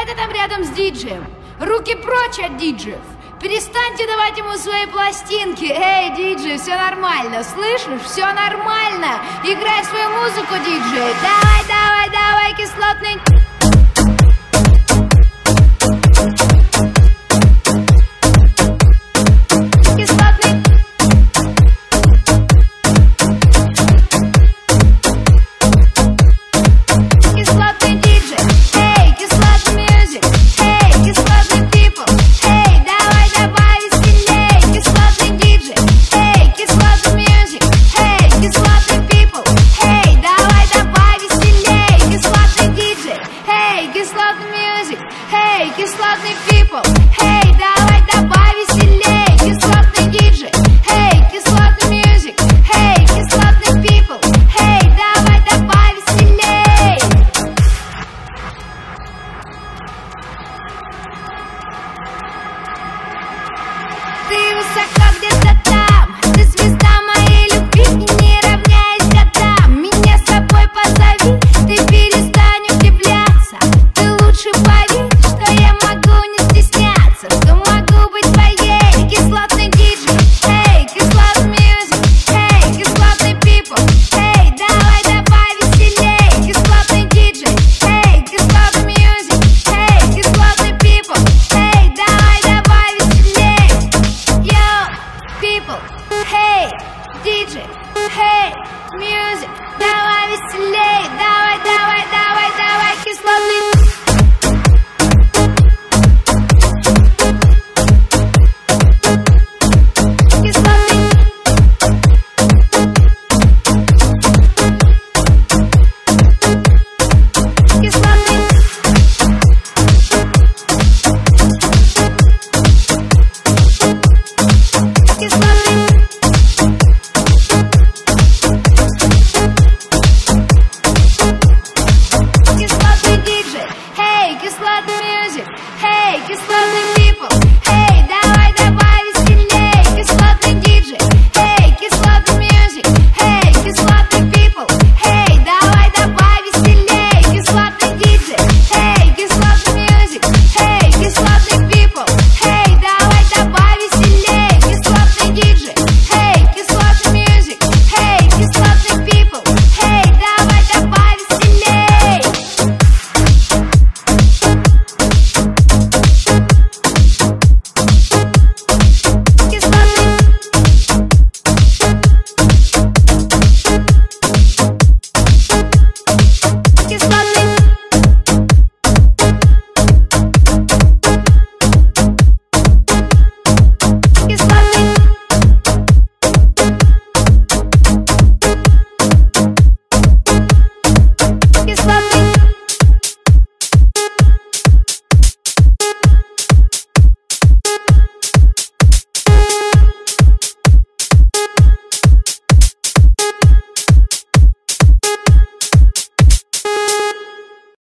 ты там рядом с диджеем? Руки прочь от диджеев! Перестаньте давать ему свои пластинки! Эй, диджей, все нормально, слышишь? Все нормально! Играй свою музыку, диджей! Давай, давай, давай, кислотный... Hey, кислотный people, hey, давай добавь веселей, кислотный диджей, hey, кислотный music, hey, кислотный people, hey, давай добавь веселей. Ты высоко где-то там, ты звезда моей любви и не равняясь годам. Меня с собой позови, ты перестань удивляться, ты лучше поверь, что я могу не стесняться, что могу быть твоей. Кислотный диджей, эй, кислотный music, эй, кислотный people, эй, давай добавь веселей. Кислотный диджей, эй, кислотный music, эй, кислотный people, эй, давай добавь веселей. Yo, people, hey, диджей, hey, music, давай веселей, давай, давай, давай, давай, кислотный. Кислотный music, hey, кислотный